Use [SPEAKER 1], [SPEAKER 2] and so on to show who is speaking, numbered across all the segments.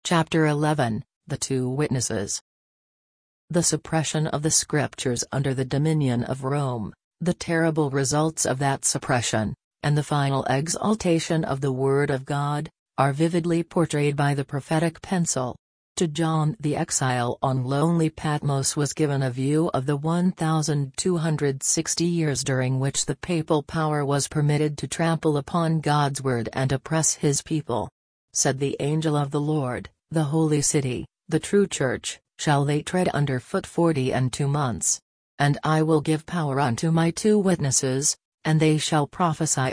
[SPEAKER 1] Chapter 11, The Two Witnesses. The suppression of the Scriptures under the dominion of Rome, the terrible results of that suppression, and the final exaltation of the Word of God, are vividly portrayed by the prophetic pencil. To John the exile on lonely Patmos was given a view of the 1,260 years during which the papal power was permitted to trample upon God's word and oppress his people. Said the angel of the Lord, the holy city, the true church, shall they tread under foot 42 months. And I will give power unto my 2 witnesses, and they shall prophesy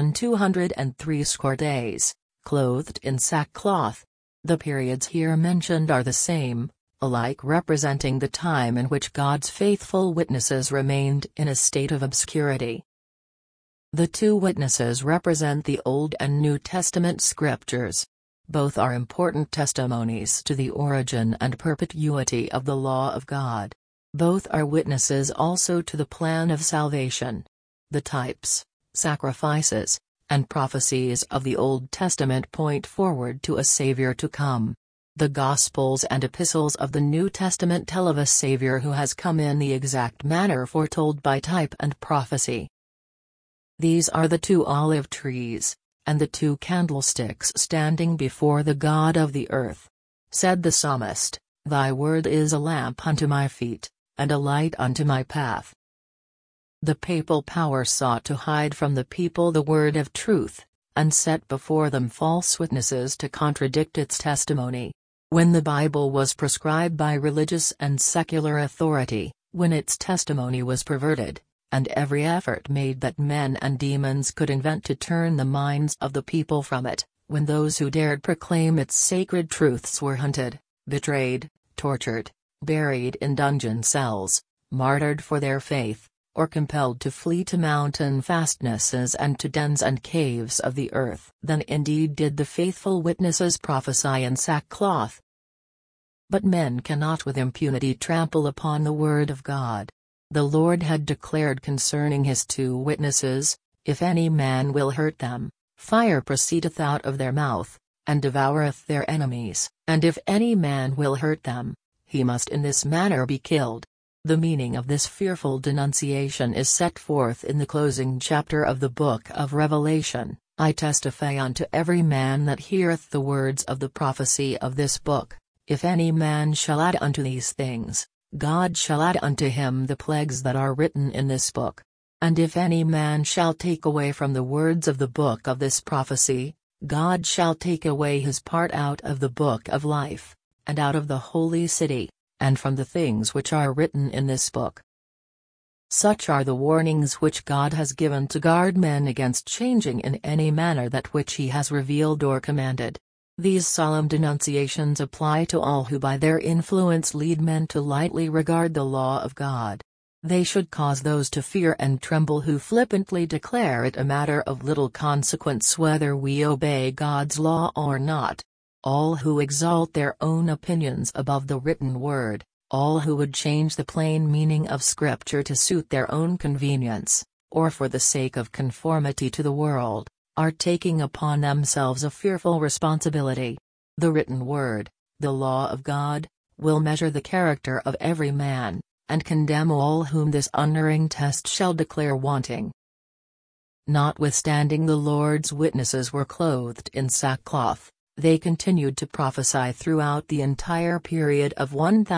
[SPEAKER 1] 1,260 days, clothed in sackcloth. The periods here mentioned are the same, alike representing the time in which God's faithful witnesses remained in a state of obscurity. The 2 witnesses represent the Old and New Testament scriptures. Both are important testimonies to the origin and perpetuity of the law of God. Both are witnesses also to the plan of salvation. The types, sacrifices, and prophecies of the Old Testament point forward to a Savior to come. The Gospels and epistles of the New Testament tell of a Savior who has come in the exact manner foretold by type and prophecy. These are the 2 olive trees, and the 2 candlesticks standing before the God of the earth. Said the psalmist, Thy word is a lamp unto my feet, and a light unto my path. The papal power sought to hide from the people the word of truth, and set before them false witnesses to contradict its testimony. When the Bible was proscribed by religious and secular authority, when its testimony was perverted, and every effort made that men and demons could invent to turn the minds of the people from it, when those who dared proclaim its sacred truths were hunted, betrayed, tortured, buried in dungeon cells, martyred for their faith, or compelled to flee to mountain fastnesses and to dens and caves of the earth, then indeed did the faithful witnesses prophesy in sackcloth. But men cannot with impunity trample upon the word of God. The Lord had declared concerning his 2 witnesses, If any man will hurt them, fire proceedeth out of their mouth, and devoureth their enemies, and if any man will hurt them, he must in this manner be killed. The meaning of this fearful denunciation is set forth in the closing chapter of the book of Revelation. I testify unto every man that heareth the words of the prophecy of this book, if any man shall add unto these things, God shall add unto him the plagues that are written in this book. And if any man shall take away from the words of the book of this prophecy, God shall take away his part out of the book of life, and out of the holy city, and from the things which are written in this book. Such are the warnings which God has given to guard men against changing in any manner that which he has revealed or commanded. These solemn denunciations apply to all who by their influence lead men to lightly regard the law of God. They should cause those to fear and tremble who flippantly declare it a matter of little consequence whether we obey God's law or not. All who exalt their own opinions above the written word, all who would change the plain meaning of Scripture to suit their own convenience, or for the sake of conformity to the world, are taking upon themselves a fearful responsibility. The written word, the law of God, will measure the character of every man, and condemn all whom this unerring test shall declare wanting. Notwithstanding the Lord's witnesses were clothed in sackcloth, they continued to prophesy throughout the entire period of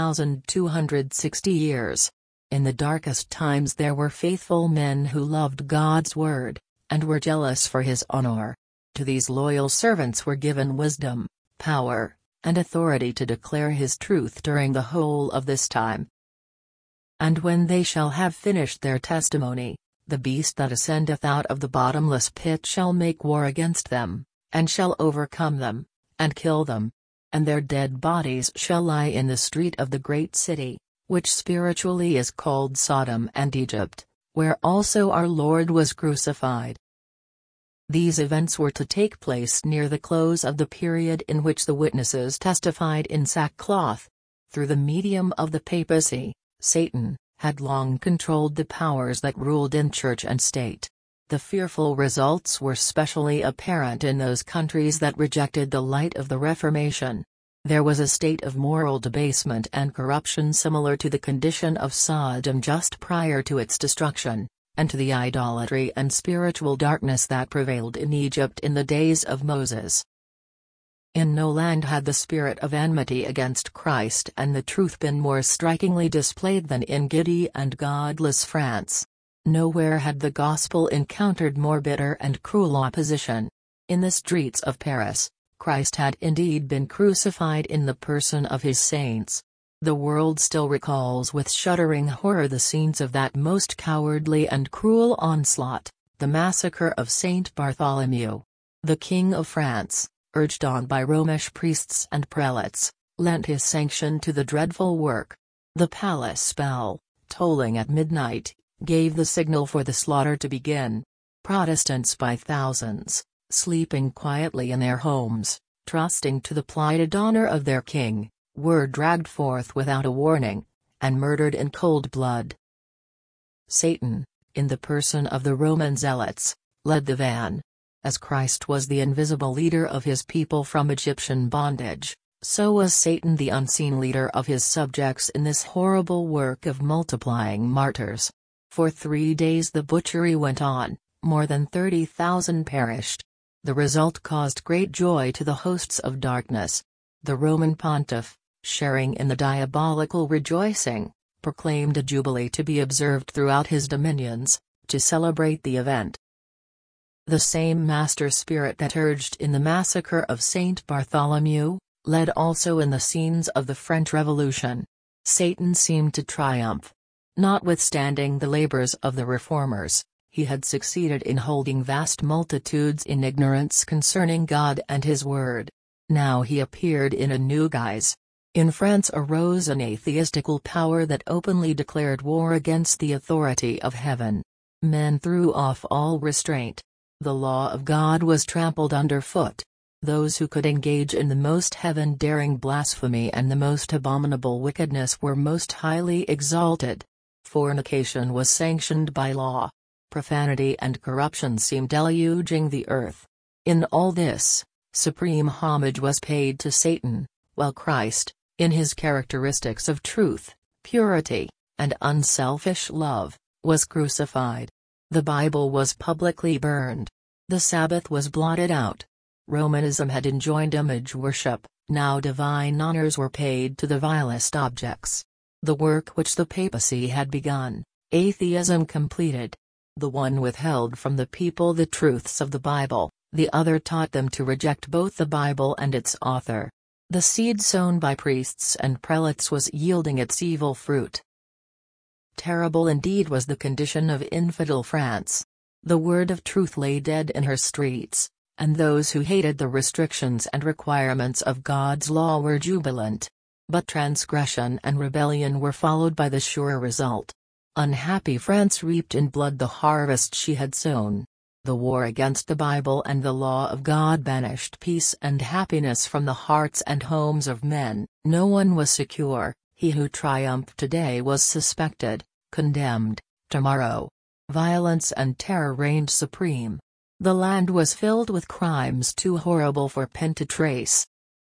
[SPEAKER 1] 1,260 years. In the darkest times there were faithful men who loved God's word, and were jealous for his honor. To these loyal servants were given wisdom, power, and authority to declare his truth during the whole of this time. And when they shall have finished their testimony, the beast that ascendeth out of the bottomless pit shall make war against them, and shall overcome them, and kill them. And their dead bodies shall lie in the street of the great city, which spiritually is called Sodom and Egypt, where also our Lord was crucified. These events were to take place near the close of the period in which the witnesses testified in sackcloth. Through the medium of the papacy, Satan had long controlled the powers that ruled in church and state. The fearful results were specially apparent in those countries that rejected the light of the Reformation. There was a state of moral debasement and corruption similar to the condition of Sodom just prior to its destruction, and to the idolatry and spiritual darkness that prevailed in Egypt in the days of Moses. In no land had the spirit of enmity against Christ and the truth been more strikingly displayed than in giddy and godless France. Nowhere had the gospel encountered more bitter and cruel opposition. In the streets of Paris, Christ had indeed been crucified in the person of his saints. The world still recalls with shuddering horror the scenes of that most cowardly and cruel onslaught, the massacre of Saint Bartholomew. The King of France, urged on by Romish priests and prelates, lent his sanction to the dreadful work. The palace bell, tolling at midnight, gave the signal for the slaughter to begin. Protestants by thousands, sleeping quietly in their homes, trusting to the plighted honor of their king, were dragged forth without a warning, and murdered in cold blood. Satan, in the person of the Roman zealots, led the van. As Christ was the invisible leader of his people from Egyptian bondage, so was Satan the unseen leader of his subjects in this horrible work of multiplying martyrs. For 3 days the butchery went on, more than 30,000 perished. The result caused great joy to the hosts of darkness. The Roman pontiff, sharing in the diabolical rejoicing, proclaimed a jubilee to be observed throughout his dominions, to celebrate the event. The same master spirit that urged in the massacre of Saint Bartholomew, led also in the scenes of the French Revolution. Satan seemed to triumph. Notwithstanding the labors of the reformers, he had succeeded in holding vast multitudes in ignorance concerning God and his word. Now he appeared in a new guise. In France arose an atheistical power that openly declared war against the authority of heaven. Men threw off all restraint. The law of God was trampled underfoot. Those who could engage in the most heaven-daring blasphemy and the most abominable wickedness were most highly exalted. Fornication was sanctioned by law. Profanity and corruption seemed deluging the earth. In all this, supreme homage was paid to Satan, while Christ, in his characteristics of truth, purity, and unselfish love, was crucified. The Bible was publicly burned. The Sabbath was blotted out. Romanism had enjoined image worship, now divine honors were paid to the vilest objects. The work which the papacy had begun, atheism completed. The one withheld from the people the truths of the Bible, the other taught them to reject both the Bible and its author. The seed sown by priests and prelates was yielding its evil fruit. Terrible indeed was the condition of infidel France. The word of truth lay dead in her streets, and those who hated the restrictions and requirements of God's law were jubilant. But transgression and rebellion were followed by the sure result. Unhappy France reaped in blood the harvest she had sown. The war against the Bible and the law of God banished peace and happiness from the hearts and homes of men. No one was secure. He who triumphed today was suspected, condemned, tomorrow. Violence and terror reigned supreme. The land was filled with crimes too horrible for pen to trace.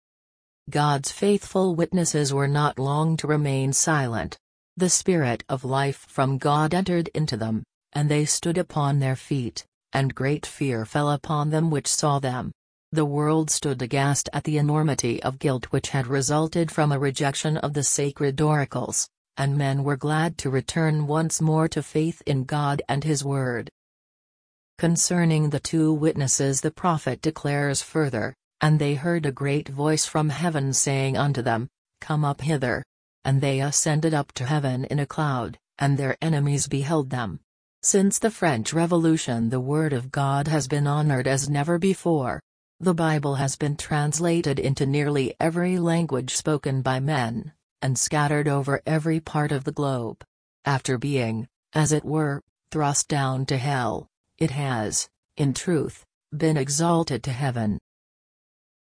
[SPEAKER 1] God's faithful witnesses were not long to remain silent. The spirit of life from God entered into them, and they stood upon their feet, and great fear fell upon them which saw them. The world stood aghast at the enormity of guilt which had resulted from a rejection of the sacred oracles, and men were glad to return once more to faith in God and His word. Concerning the 2 witnesses the prophet declares further, "And they heard a great voice from heaven saying unto them, Come up hither. And they ascended up to heaven in a cloud, and their enemies beheld them." Since the French Revolution the word of God has been honored as never before. The Bible has been translated into nearly every language spoken by men, and scattered over every part of the globe. After being, as it were, thrust down to hell, it has, in truth, been exalted to heaven.